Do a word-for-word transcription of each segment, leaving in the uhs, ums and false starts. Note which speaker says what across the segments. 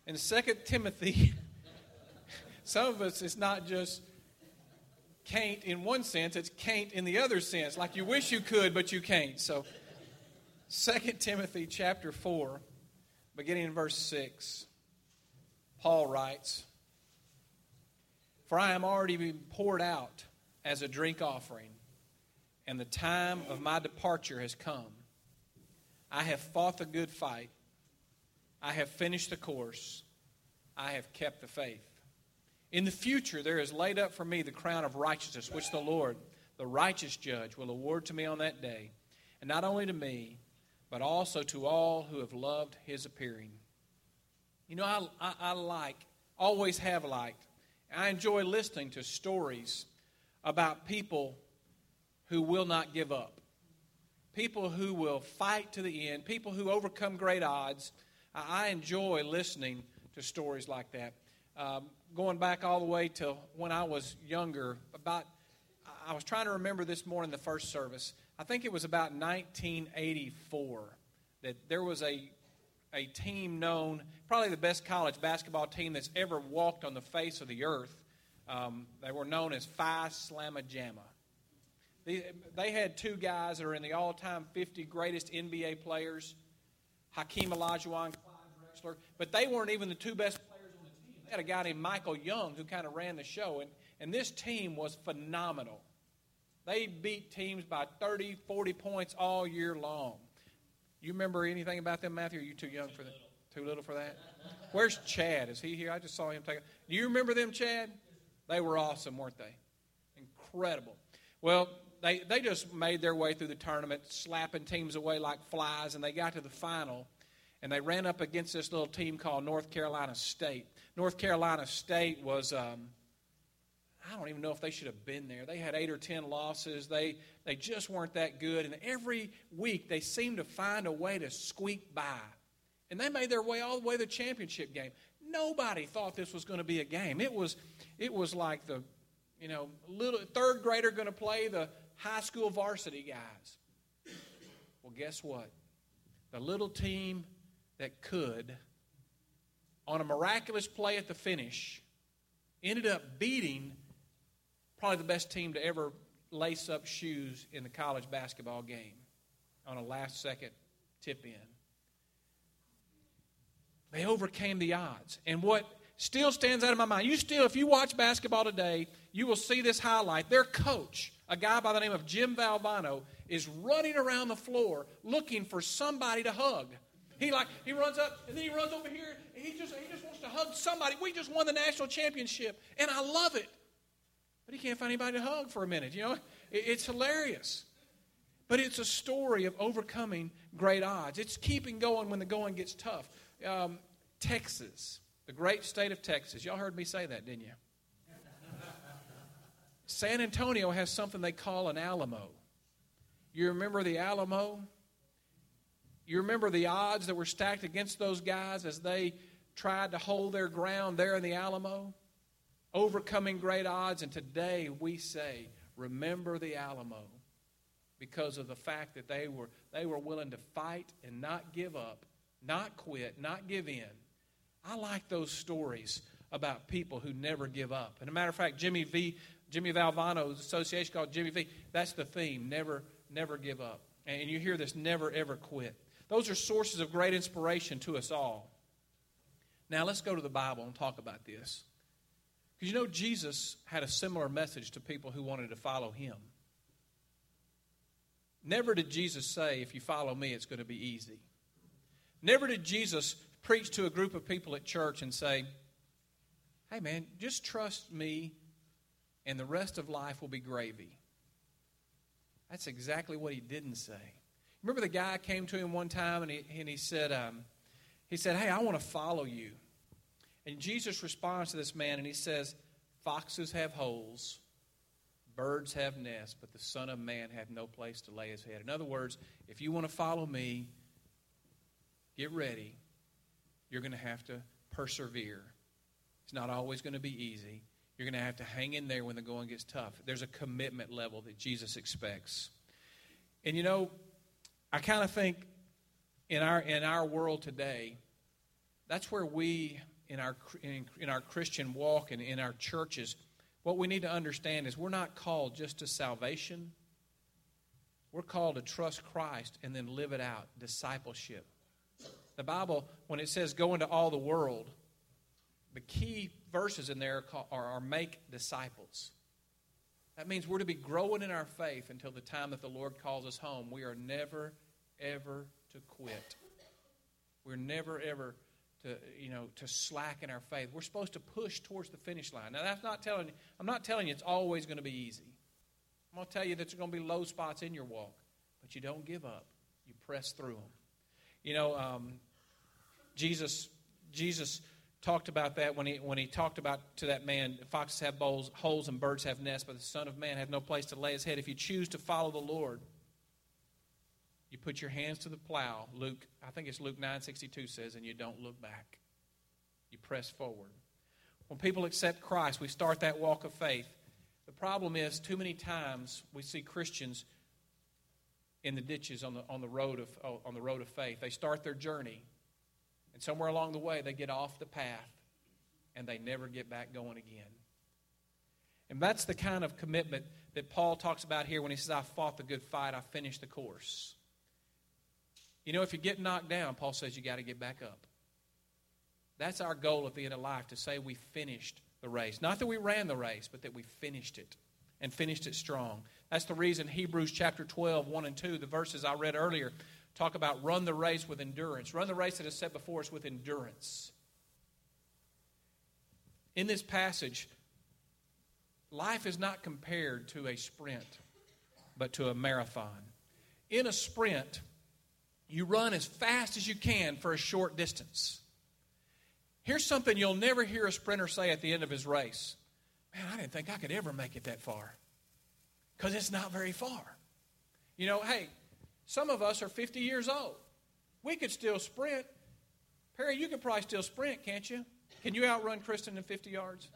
Speaker 1: In Second Timothy, some of us, it's not just can't in one sense, it's can't in the other sense. Like you wish you could, but you can't. So, Second Timothy chapter four, beginning in verse six, Paul writes, "For I am already being poured out as a drink offering, and the time of my departure has come. I have fought the good fight. I have finished the course. I have kept the faith. In the future there is laid up for me the crown of righteousness, which the Lord, the righteous judge, will award to me on that day, and not only to me, but also to all who have loved his appearing." You know, I, I, I like, always have liked, I enjoy listening to stories about people who will not give up. People who will fight to the end. People who overcome great odds. I enjoy listening to stories like that. Um, going back all the way to when I was younger, about, I was trying to remember this morning, the first service. I think it was about nineteen eighty-four that there was a a team known, probably the best college basketball team that's ever walked on the face of the earth. Um, they were known as Phi Slamma Jamma. They, they had two guys that are in the all-time fifty greatest N B A players, Hakeem Olajuwon, Clyde Drexler, but they weren't even the two best players on the team. They had a guy named Michael Young who kind of ran the show, and, and this team was phenomenal. They beat teams by thirty, forty points all year long. You remember anything about them, Matthew? Or are you too young for that? Too little for that? Where's Chad? Is he here? I just saw him take it. Do you remember them, Chad? They were awesome, weren't they? Incredible. Well, they, they just made their way through the tournament, slapping teams away like flies, and they got to the final, and they ran up against this little team called North Carolina State. North Carolina State was, um, I don't even know if they should have been there. They had eight or ten losses. They, they just weren't that good, and every week they seemed to find a way to squeak by. And they made their way all the way to the championship game. Nobody thought this was going to be a game. It was, it was like the, you know, little third grader going to play the high school varsity guys. Well, guess what? The little team that could, on a miraculous play at the finish, ended up beating probably the best team to ever lace up shoes in the college basketball game on a last-second tip-in. They overcame the odds. And what still stands out of my mind, you still, if you watch basketball today, you will see this highlight. Their coach, a guy by the name of Jim Valvano, is running around the floor looking for somebody to hug. He like he runs up, and then he runs over here, and he just, he just wants to hug somebody. We just won the national championship, and I love it. But he can't find anybody to hug for a minute, you know. It's hilarious. But it's a story of overcoming great odds. It's keeping going when the going gets tough. Um, Texas, the great state of Texas. Y'all heard me say that, didn't you? San Antonio has something they call an Alamo. You remember the Alamo? You remember the odds that were stacked against those guys as they tried to hold their ground there in the Alamo? Overcoming great odds, and today we say, remember the Alamo, because of the fact that they were they were willing to fight and not give up, not quit, not give in. I like those stories about people who never give up. And a matter of fact, Jimmy V, Jimmy Valvano's association called Jimmy V, that's the theme, never, never give up. And you hear this, never, ever quit. Those are sources of great inspiration to us all. Now let's go to the Bible and talk about this. Because you know, Jesus had a similar message to people who wanted to follow him. Never did Jesus say, if you follow me, it's going to be easy. Never did Jesus preach to a group of people at church and say, hey man, just trust me and the rest of life will be gravy. That's exactly what he didn't say. Remember the guy came to him one time and he, and he said, um, he said, hey, I want to follow you. And Jesus responds to this man and he says, foxes have holes, birds have nests, but the Son of Man hath no place to lay his head. In other words, if you want to follow me, get ready. You're going to have to persevere. It's not always going to be easy. You're going to have to hang in there when the going gets tough. There's a commitment level that Jesus expects. And you know, I kind of think in our in our world today, that's where we in our in, in our Christian walk and in our churches, what we need to understand is we're not called just to salvation. We're called to trust Christ and then live it out, discipleship. The Bible, when it says go into all the world, the key verses in there are, are make disciples. That means we're to be growing in our faith until the time that the Lord calls us home. We are never, ever to quit. We're never, ever to, you know, to slacken our faith. We're supposed to push towards the finish line. Now, that's not telling you, I'm not telling you it's always going to be easy. I'm going to tell you that there's going to be low spots in your walk, but you don't give up. You press through them. You know, um, Jesus, Jesus talked about that when he when he talked about to that man, foxes have bowls, holes and birds have nests, but the Son of Man has no place to lay his head. If you choose to follow the Lord, you put your hands to the plow. Luke, I think it's Luke nine sixty-two says, and you don't look back. You press forward. When people accept Christ, we start that walk of faith. The problem is, too many times we see Christians in the ditches on the on the road of on the road of faith. They start their journey, and somewhere along the way they get off the path, and they never get back going again. And that's the kind of commitment that Paul talks about here when he says, "I fought the good fight, I finished the course." You know, if you get knocked down, Paul says you got to get back up. That's our goal at the end of life, to say we finished the race. Not that we ran the race, but that we finished it, and finished it strong. That's the reason Hebrews chapter twelve, one and two, the verses I read earlier, talk about run the race with endurance. Run the race that is set before us with endurance. In this passage, life is not compared to a sprint, but to a marathon. In a sprint, you run as fast as you can for a short distance. Here's something you'll never hear a sprinter say at the end of his race. Man, I didn't think I could ever make it that far. Because it's not very far. You know, hey, some of us are fifty years old. We could still sprint. Perry, you could probably still sprint, can't you? Can you outrun Kristen in fifty yards?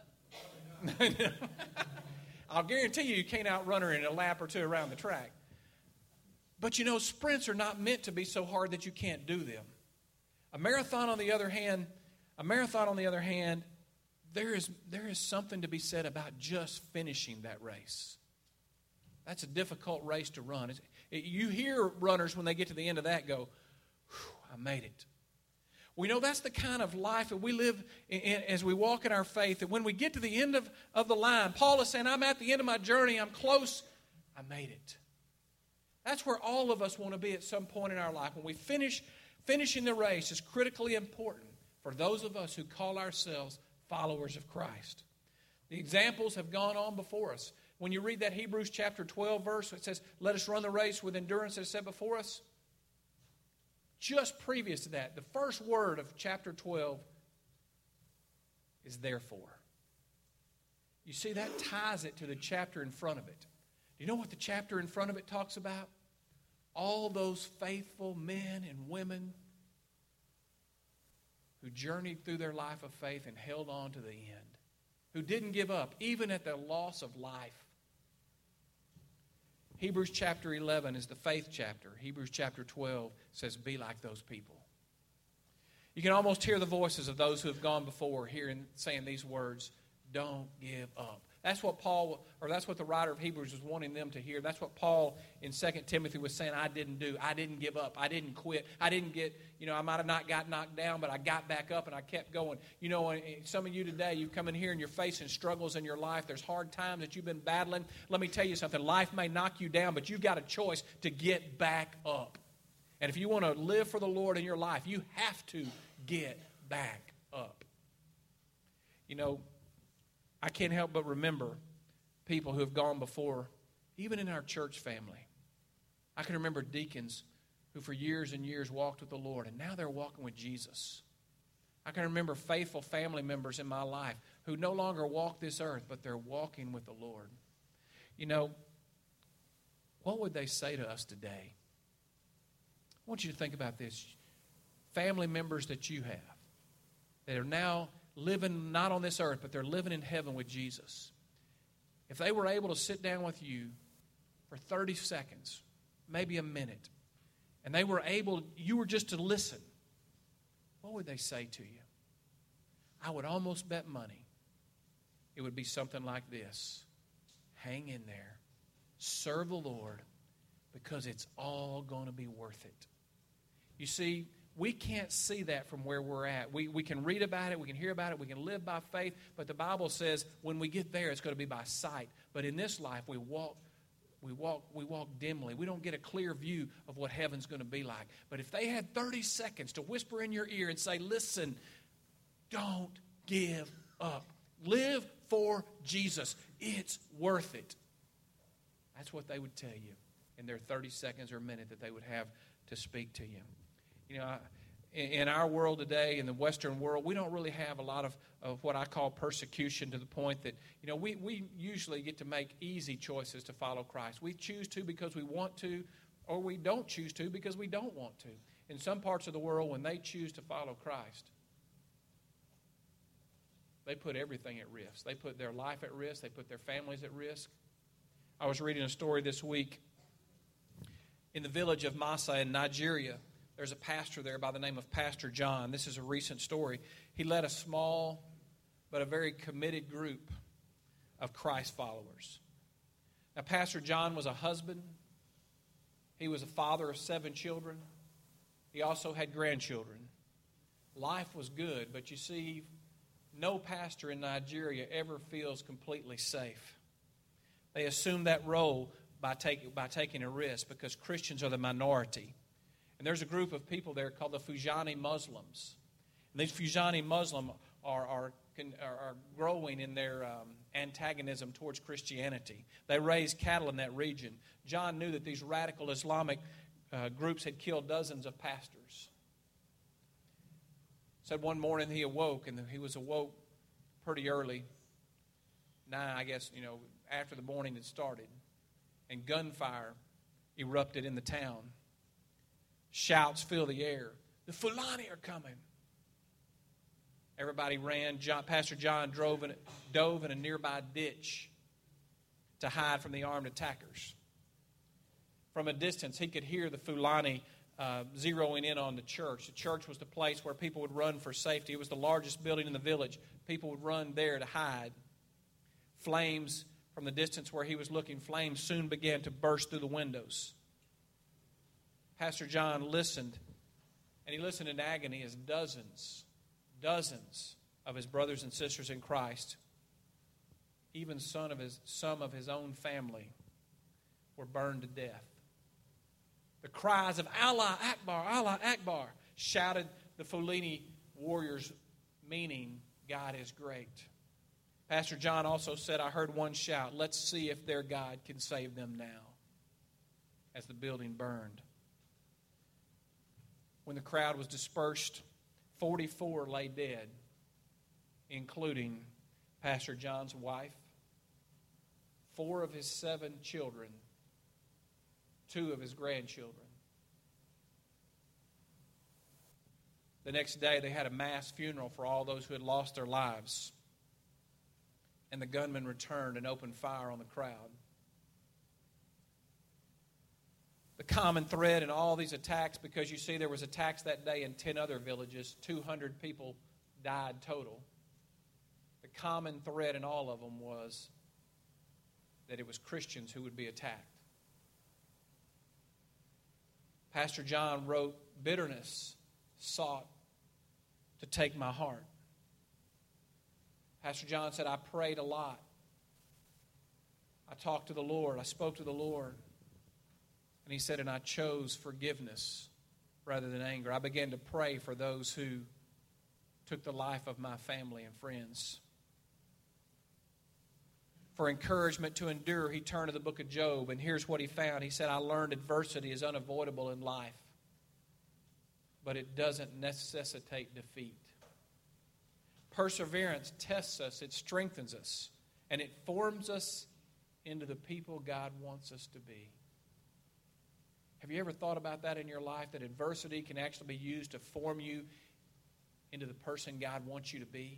Speaker 1: I'll guarantee you you can't outrun her in a lap or two around the track. But you know, sprints are not meant to be so hard that you can't do them. A marathon, on the other hand, a marathon, on the other hand, there is there is something to be said about just finishing that race. That's a difficult race to run. It, you hear runners when they get to the end of that go, I made it. We know that's the kind of life that we live in, in, as we walk in our faith, that when we get to the end of, of the line, Paul is saying, I'm at the end of my journey, I'm close, I made it. That's where all of us want to be at some point in our life. When we finish, finishing the race is critically important for those of us who call ourselves followers of Christ. The examples have gone on before us. When you read that Hebrews chapter twelve verse, it says, let us run the race with endurance that is set before us. Just previous to that, the first word of chapter twelve is therefore. You see, that ties it to the chapter in front of it. Do you know what the chapter in front of it talks about? All those faithful men and women who journeyed through their life of faith and held on to the end, who didn't give up, even at the loss of life. Hebrews chapter eleven is the faith chapter. Hebrews chapter twelve says, be like those people. You can almost hear the voices of those who have gone before hearing, saying these words, don't give up. That's what Paul, or that's what the writer of Hebrews was wanting them to hear. That's what Paul in Second Timothy was saying, I didn't do. I didn't give up. I didn't quit. I didn't get, you know, I might have not got knocked down, but I got back up and I kept going. You know, some of you today, you come in here and you're facing struggles in your life. There's hard times that you've been battling. Let me tell you something. Life may knock you down, but you've got a choice to get back up. And if you want to live for the Lord in your life, you have to get back up. You know, I can't help but remember people who have gone before, even in our church family. I can remember deacons who for years and years walked with the Lord, and now they're walking with Jesus. I can remember faithful family members in my life who no longer walk this earth, but they're walking with the Lord. You know, what would they say to us today? I want you to think about this. Family members that you have that are now living not on this earth, but they're living in heaven with Jesus. If they were able to sit down with you for thirty seconds, maybe a minute, and they were able, you were just to listen, what would they say to you? I would almost bet money it would be something like this. Hang in there. Serve the Lord, because it's all going to be worth it. You see, we can't see that from where we're at. We, we can read about it, we can hear about it, we can live by faith, but the Bible says when we get there, it's going to be by sight. But in this life, we walk, we walk, we walk dimly. We don't get a clear view of what heaven's going to be like. But if they had thirty seconds to whisper in your ear and say, listen, don't give up. Live for Jesus. It's worth it. That's what they would tell you in their thirty seconds or a minute that they would have to speak to you. You know, in our world today, in the Western world, we don't really have a lot of, of what I call persecution, to the point that, you know, we, we usually get to make easy choices to follow Christ. We choose to because we want to, or we don't choose to because we don't want to. In some parts of the world, when they choose to follow Christ, they put everything at risk. They put their life at risk. They put their families at risk. I was reading a story this week. In the village of Massa in Nigeria, there's a pastor there by the name of Pastor John. This is a recent story. He led a small but a very committed group of Christ followers. Now, Pastor John was a husband. He was a father of seven children. He also had grandchildren. Life was good, but you see, no pastor in Nigeria ever feels completely safe. They assume that role by, take, by taking a risk, because Christians are the minority. And there's a group of people there called the Fujani Muslims. And these Fujani Muslims are, are, are growing in their um, antagonism towards Christianity. They raise cattle in that region. John knew that these radical Islamic uh, groups had killed dozens of pastors. Said one morning he awoke, and he was awoke pretty early. Nine, I guess, you know, after the morning had started. And gunfire erupted in the town. Shouts filled the air. The Fulani are coming. Everybody ran. John, Pastor John drove in, dove in a nearby ditch to hide from the armed attackers. From a distance, he could hear the Fulani uh, zeroing in on the church. The church was the place where people would run for safety. It was the largest building in the village. People would run there to hide. Flames from the distance where he was looking, flames soon began to burst through the windows. Pastor John listened, and he listened in agony as dozens, dozens of his brothers and sisters in Christ, even some of his, some of his own family, were burned to death. The cries of Allah Akbar, Allah Akbar, shouted the Fulani warriors, meaning God is great. Pastor John also said, I heard one shout, let's see if their God can save them now, as the building burned. When the crowd was dispersed, forty-four lay dead, including Pastor John's wife, four of his seven children, two of his grandchildren. The next day, they had a mass funeral for all those who had lost their lives. And the gunmen returned and opened fire on the crowd. The common thread in all these attacks, because you see there was attacks that day in ten other villages, two hundred people died total. The common thread in all of them was that it was Christians who would be attacked. Pastor John wrote, bitterness sought to take my heart. Pastor John said, I prayed a lot. I talked to the Lord. I spoke to the Lord. And he said, and I chose forgiveness rather than anger. I began to pray for those who took the life of my family and friends. For encouragement to endure, he turned to the book of Job, and here's what he found. He said, I learned adversity is unavoidable in life, but it doesn't necessitate defeat. Perseverance tests us, it strengthens us, and it forms us into the people God wants us to be. Have you ever thought about that in your life, that adversity can actually be used to form you into the person God wants you to be?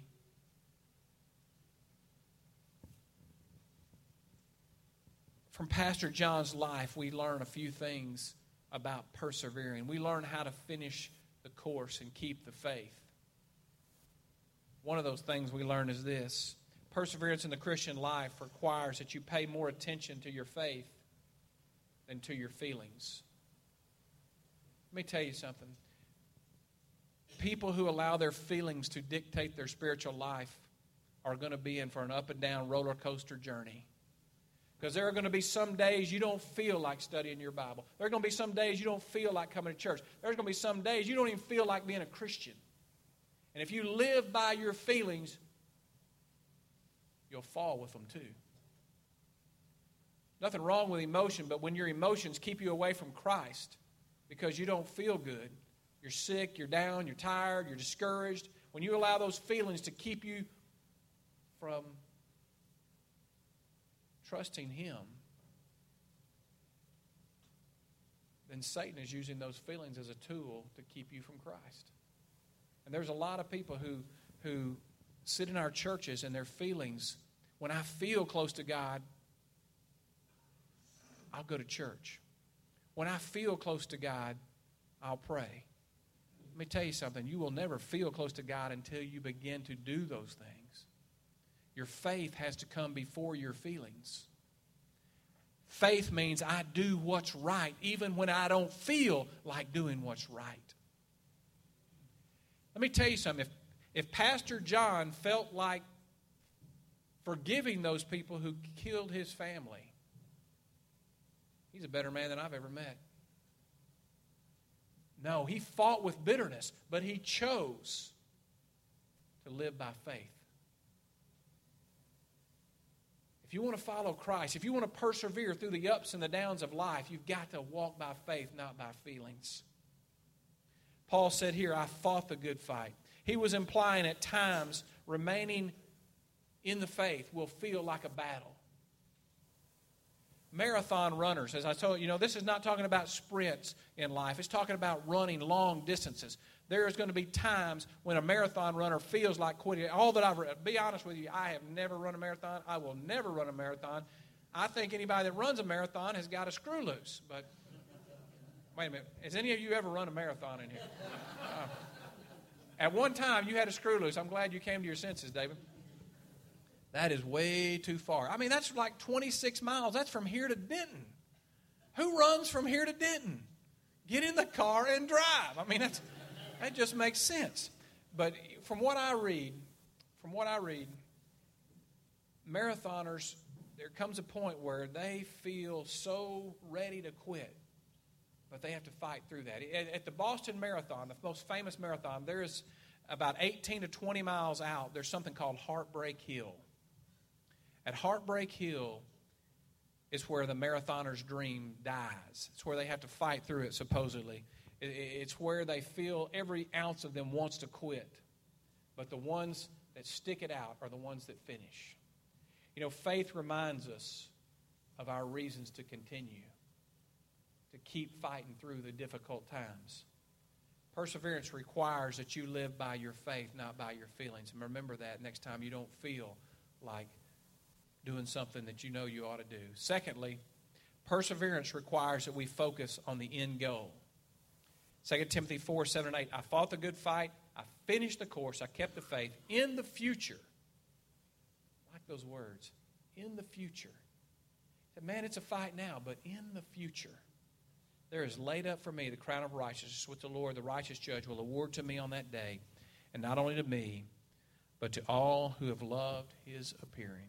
Speaker 1: From Pastor John's life, we learn a few things about persevering. We learn how to finish the course and keep the faith. One of those things we learn is this. Perseverance in the Christian life requires that you pay more attention to your faith than to your feelings. Let me tell you something. People who allow their feelings to dictate their spiritual life are going to be in for an up and down roller coaster journey. Because there are going to be some days you don't feel like studying your Bible. There are going to be some days you don't feel like coming to church. There's going to be some days you don't even feel like being a Christian. And if you live by your feelings, you'll fall with them too. Nothing wrong with emotion, but when your emotions keep you away from Christ because you don't feel good, you're sick, you're down, you're tired, you're discouraged, when you allow those feelings to keep you from trusting Him, then Satan is using those feelings as a tool to keep you from Christ. And there's a lot of people who, who sit in our churches and their feelings, when I feel close to God, I'll go to church. When I feel close to God, I'll pray. Let me tell you something. You will never feel close to God until you begin to do those things. Your faith has to come before your feelings. Faith means I do what's right even when I don't feel like doing what's right. Let me tell you something. If, if Pastor John felt like forgiving those people who killed his family, he's a better man than I've ever met. No, he fought with bitterness, but he chose to live by faith. If you want to follow Christ, if you want to persevere through the ups and the downs of life, you've got to walk by faith, not by feelings. Paul said here, I fought the good fight. He was implying at times remaining in the faith will feel like a battle. Marathon runners, as I told you, you know, this is not talking about sprints in life. It's talking about running long distances. There is going to be times when a marathon runner feels like quitting. All that I've read, be honest with you, I have never run a marathon. I will never run a marathon. I think anybody that runs a marathon has got a screw loose. But wait a minute. Has any of you ever run a marathon in here? Uh, at one time, you had a screw loose. I'm glad you came to your senses, David. That is way too far. I mean, that's like twenty-six miles. That's from here to Denton. Who runs from here to Denton? Get in the car and drive. I mean, that's, that just makes sense. But from what I read, from what I read, marathoners, there comes a point where they feel so ready to quit, but they have to fight through that. At, at the Boston Marathon, the most famous marathon, there is about eighteen to twenty miles out, there's something called Heartbreak Hill. At Heartbreak Hill is where the marathoner's dream dies. It's where they have to fight through it, supposedly. It's where they feel every ounce of them wants to quit. But the ones that stick it out are the ones that finish. You know, faith reminds us of our reasons to continue, to keep fighting through the difficult times. Perseverance requires that you live by your faith, not by your feelings. And remember that next time you don't feel like doing something that you know you ought to do. Secondly, perseverance requires that we focus on the end goal. Second Timothy four, seven, and eight. I fought the good fight. I finished the course. I kept the faith. In the future, I like those words, in the future. Man, it's a fight now, but in the future, there is laid up for me the crown of righteousness, which the Lord, the righteous judge, will award to me on that day, and not only to me, but to all who have loved His appearing.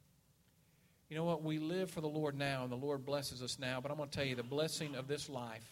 Speaker 1: You know what? We live for the Lord now, and the Lord blesses us now. But I'm going to tell you, the blessing of this life,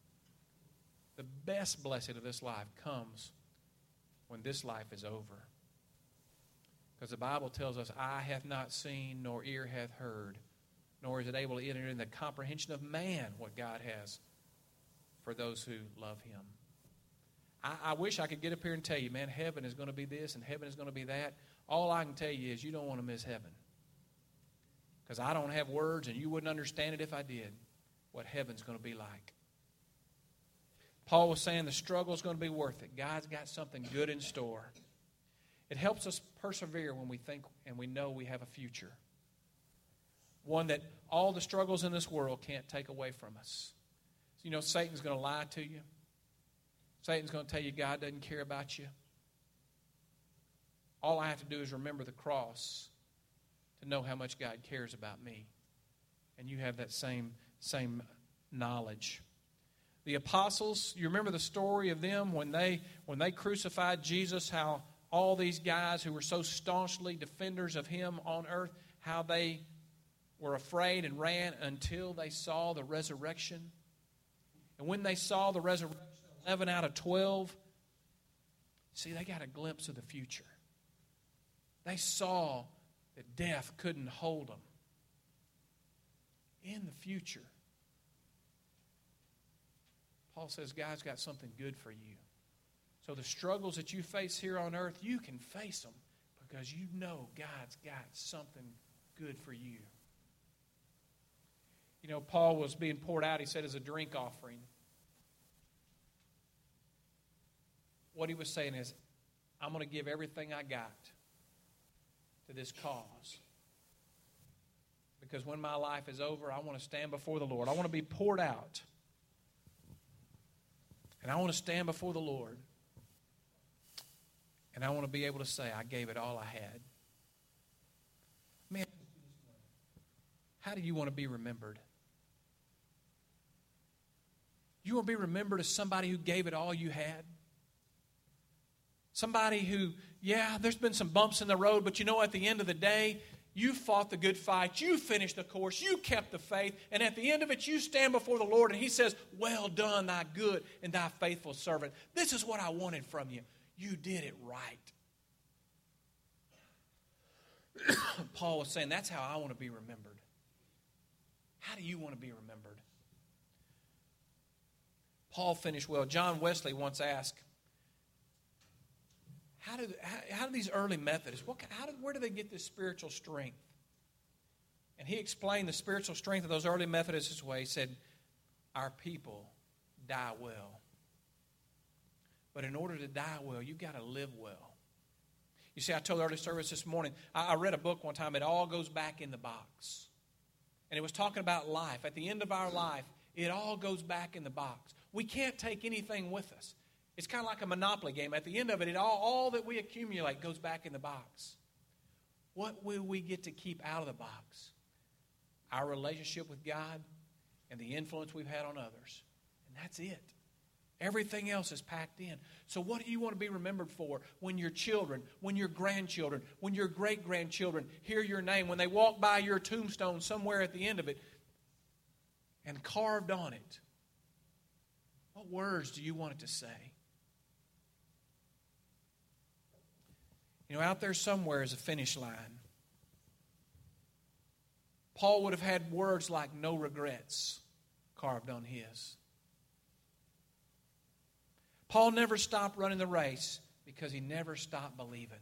Speaker 1: the best blessing of this life comes when this life is over. Because the Bible tells us, eye hath not seen, nor ear hath heard, nor is it able to enter in the comprehension of man what God has for those who love Him. I, I wish I could get up here and tell you, man, heaven is going to be this and heaven is going to be that. All I can tell you is you don't want to miss heaven. Because I don't have words, and you wouldn't understand it if I did, what heaven's going to be like. Paul was saying the struggle is going to be worth it. God's got something good in store. It helps us persevere when we think and we know we have a future. One that all the struggles in this world can't take away from us. So, you know, Satan's going to lie to you. Satan's going to tell you God doesn't care about you. All I have to do is remember the cross to know how much God cares about me. And you have that same, same knowledge. The apostles, you remember the story of them when they when they crucified Jesus, how all these guys who were so staunchly defenders of him on earth, how they were afraid and ran until they saw the resurrection. And when they saw the resurrection, eleven out of twelve, see, they got a glimpse of the future. They saw that death couldn't hold them. In the future, Paul says, God's got something good for you. So the struggles that you face here on earth, you can face them because you know God's got something good for you. You know, Paul was being poured out, he said, as a drink offering. What he was saying is, I'm going to give everything I got to this cause. Because when my life is over, I want to stand before the Lord. I want to be poured out. And I want to stand before the Lord. And I want to be able to say, I gave it all I had. Man, how do you want to be remembered? You want to be remembered as somebody who gave it all you had? Somebody who, yeah, there's been some bumps in the road, but you know, at the end of the day, you fought the good fight. You finished the course. You kept the faith. And at the end of it, you stand before the Lord and He says, well done, thy good and thy faithful servant. This is what I wanted from you. You did it right. Paul was saying, that's how I want to be remembered. How do you want to be remembered? Paul finished well. John Wesley once asked, How do, how, how do these early Methodists, what, how do, where do they get this spiritual strength? And he explained the spiritual strength of those early Methodists this way. He said, our people die well. But in order to die well, you've got to live well. You see, I told the early service this morning, I, I read a book one time, It All Goes Back in the Box. And it was talking about life. At the end of our life, it all goes back in the box. We can't take anything with us. It's kind of like a Monopoly game. At the end of it, it all, all that we accumulate goes back in the box. What will we get to keep out of the box? Our relationship with God and the influence we've had on others. And that's it. Everything else is packed in. So what do you want to be remembered for when your children, when your grandchildren, when your great-grandchildren hear your name, when they walk by your tombstone somewhere at the end of it and carved on it? What words do you want it to say? You know, out there somewhere is a finish line. Paul would have had words like no regrets carved on his. Paul never stopped running the race because he never stopped believing.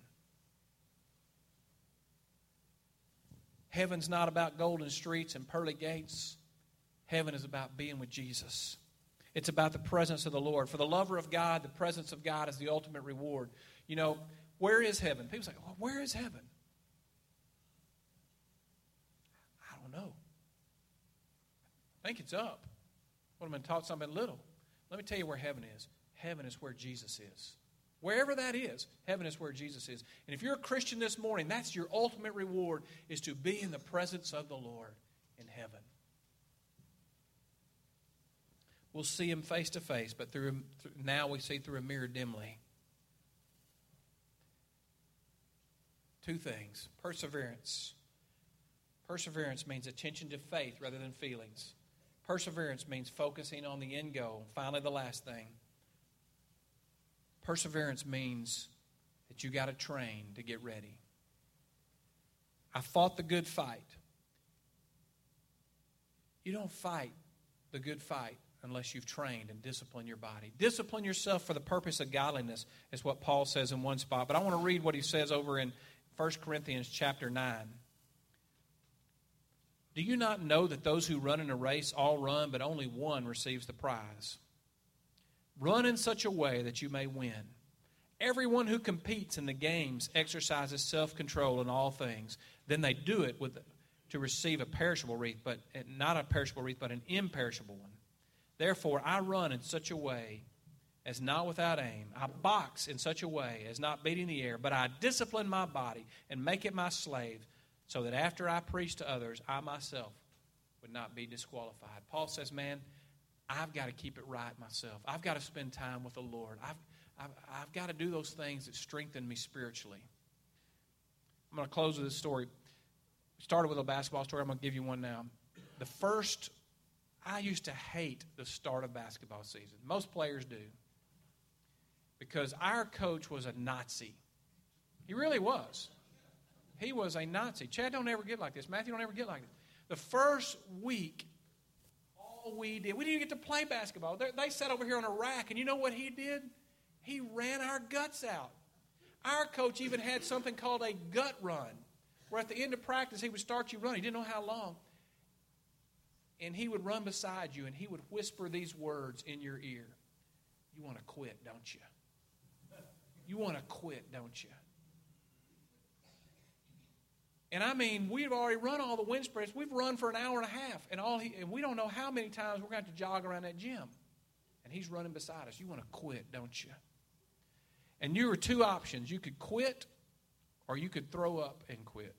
Speaker 1: Heaven's not about golden streets and pearly gates. Heaven is about being with Jesus. It's about the presence of the Lord. For the lover of God, the presence of God is the ultimate reward. You know, where is heaven? People say, well, where is heaven? I don't know. I think it's up. What, am I taught something little? Let me tell you where heaven is. Heaven is where Jesus is. Wherever that is, heaven is where Jesus is. And if you're a Christian this morning, that's your ultimate reward, is to be in the presence of the Lord in heaven. We'll see Him face to face, but through now we see through a mirror dimly. Two things. Perseverance. Perseverance means attention to faith rather than feelings. Perseverance means focusing on the end goal. Finally, the last thing. Perseverance means that you got to train to get ready. I fought the good fight. You don't fight the good fight unless you've trained and disciplined your body. Discipline yourself for the purpose of godliness is what Paul says in one spot. But I want to read what he says over in First Corinthians chapter nine. Do you not know that those who run in a race all run, but only one receives the prize? Run in such a way that you may win. Everyone who competes in the games exercises self-control in all things. Then they do it with to receive a perishable wreath, but not a perishable wreath, but an imperishable one. Therefore, I run in such a way as not without aim. I box in such a way as not beating the air, but I discipline my body and make it my slave, so that after I preach to others, I myself would not be disqualified. Paul says, man, I've got to keep it right myself. I've got to spend time with the Lord. I've, I've, I've got to do those things that strengthen me spiritually. I'm going to close with this story. We started with a basketball story. I'm going to give you one now. The first, I used to hate the start of basketball season. Most players do. Because our coach was a Nazi. He really was. He was a Nazi. Chad don't ever get like this. Matthew don't ever get like this. The first week, all we did, we didn't even get to play basketball. They, they sat over here on a rack, and you know what he did? He ran our guts out. Our coach even had something called a gut run, where at the end of practice, he would start you running. He didn't know how long. And he would run beside you, and he would whisper these words in your ear. You want to quit, don't you? You want to quit, don't you? And I mean, we've already run all the wind sprints. We've run for an hour and a half, and all he, and we don't know how many times we're going to have to jog around that gym. And he's running beside us. You want to quit, don't you? And you were two options. You could quit, or you could throw up and quit.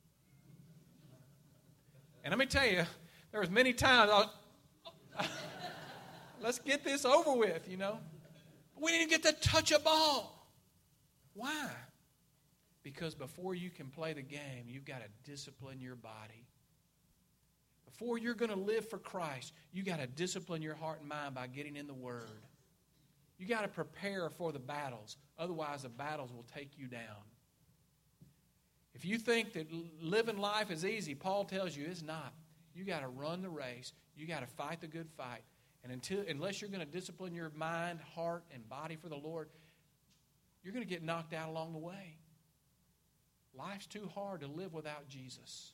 Speaker 1: And let me tell you, there was many times I was, let's get this over with, you know. We didn't get to touch a ball. Why? Because before you can play the game, you've got to discipline your body. Before you're going to live for Christ, you've got to discipline your heart and mind by getting in the Word. You've got to prepare for the battles. Otherwise, the battles will take you down. If you think that living life is easy, Paul tells you it's not. You've got to run the race. You've got to fight the good fight. And until, unless you're going to discipline your mind, heart, and body for the Lord, you're going to get knocked out along the way. Life's too hard to live without Jesus.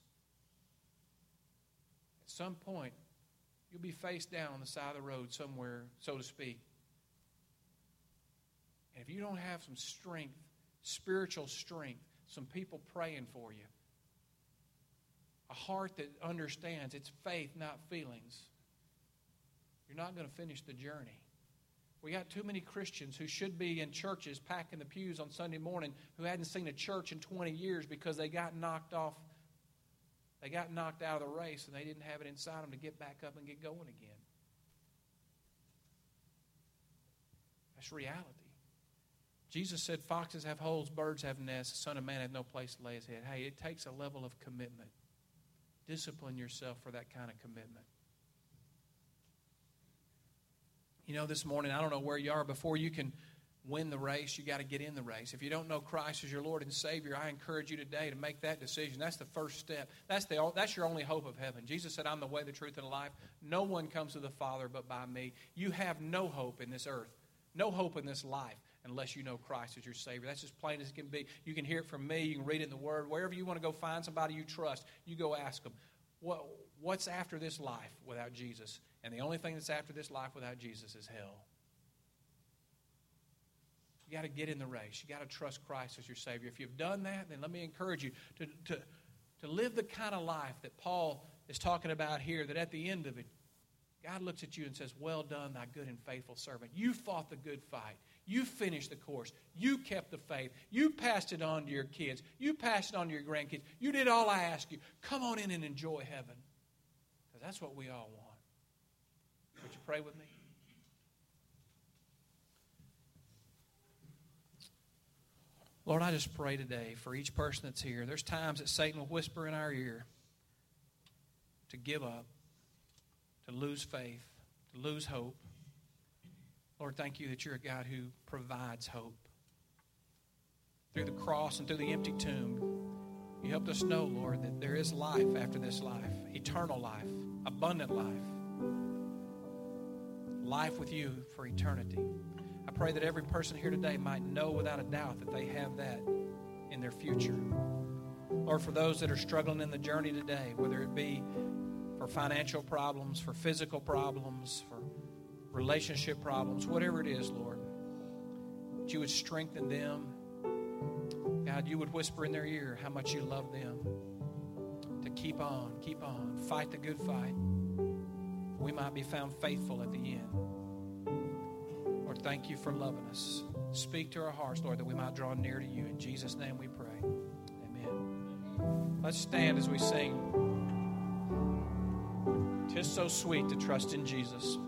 Speaker 1: At some point, you'll be face down on the side of the road somewhere, so to speak. And if you don't have some strength, spiritual strength, some people praying for you, a heart that understands it's faith, not feelings, you're not going to finish the journey. We got too many Christians who should be in churches packing the pews on Sunday morning who hadn't seen a church in twenty years because they got knocked off. They got knocked out of the race and they didn't have it inside them to get back up and get going again. That's reality. Jesus said, foxes have holes, birds have nests, the Son of Man had no place to lay his head. Hey, it takes a level of commitment. Discipline yourself for that kind of commitment. You know, this morning, I don't know where you are. Before you can win the race, you got to get in the race. If you don't know Christ as your Lord and Savior, I encourage you today to make that decision. That's the first step. That's the that's your only hope of heaven. Jesus said, I'm the way, the truth, and the life. No one comes to the Father but by me. You have no hope in this earth, no hope in this life unless you know Christ as your Savior. That's as plain as it can be. You can hear it from me. You can read it in the Word. Wherever you want to go find somebody you trust, you go ask them, what, what's after this life without Jesus? And the only thing that's after this life without Jesus is hell. You got to get in the race. You got to trust Christ as your Savior. If you've done that, then let me encourage you to, to, to live the kind of life that Paul is talking about here, that at the end of it, God looks at you and says, well done, thy good and faithful servant. You fought the good fight. You finished the course. You kept the faith. You passed it on to your kids. You passed it on to your grandkids. You did all I asked you. Come on in and enjoy heaven. Because that's what we all want. Would you pray with me? Lord, I just pray today for each person that's here. There's times that Satan will whisper in our ear to give up, to lose faith, to lose hope. Lord, thank you that you're a God who provides hope. Through the cross and through the empty tomb, you helped us know, Lord, that there is life after this life, eternal life, abundant life. Life with you for eternity. I pray that every person here today might know without a doubt that they have that in their future. Lord, for those that are struggling in the journey today, whether it be for financial problems, for physical problems, for relationship problems, whatever it is, Lord, that you would strengthen them. God, you would whisper in their ear how much you love them. To keep on, keep on, fight the good fight. We might be found faithful at the end. Lord, Thank you for loving us. Speak to our hearts, Lord, that we might draw near to you. In Jesus' name we pray. Amen. Let's stand as we sing. 'Tis so sweet to trust in Jesus.